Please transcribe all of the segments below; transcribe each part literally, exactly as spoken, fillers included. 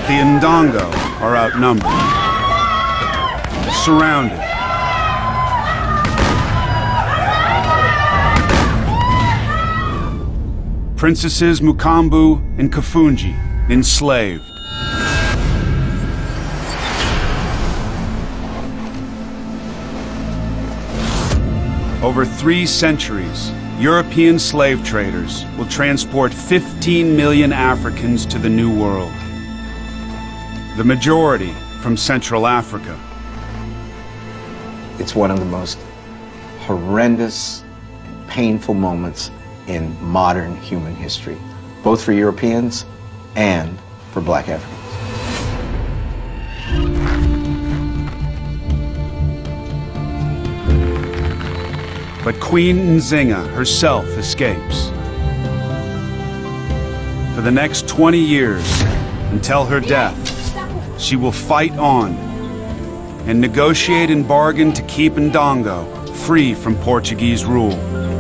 the Ndongo are outnumbered, surrounded. Princesses Mukambu and Kafunji enslaved. Over three centuries, European slave traders will transport fifteen million Africans to the New World. The majority from Central Africa. It's one of the most horrendous, painful moments in modern human history, both for Europeans and for Black Africans. But Queen Nzinga herself escapes. For the next twenty years, until her death, she will fight on and negotiate and bargain to keep Ndongo free from Portuguese rule.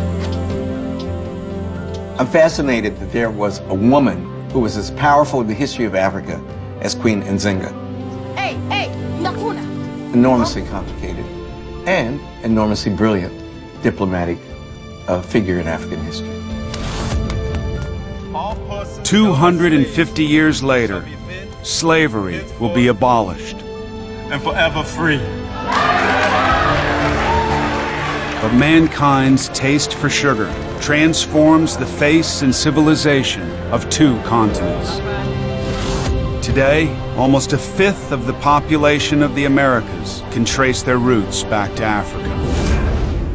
I'm fascinated that there was a woman who was as powerful in the history of Africa as Queen Nzinga. Hey, hey, Ndakuna. Enormously complicated and enormously brilliant diplomatic uh, figure in African history. two hundred fifty years later, slavery will be abolished. And forever free. But mankind's taste for sugar transforms the face and civilization of two continents. Today, almost a fifth of the population of the Americas can trace their roots back to Africa.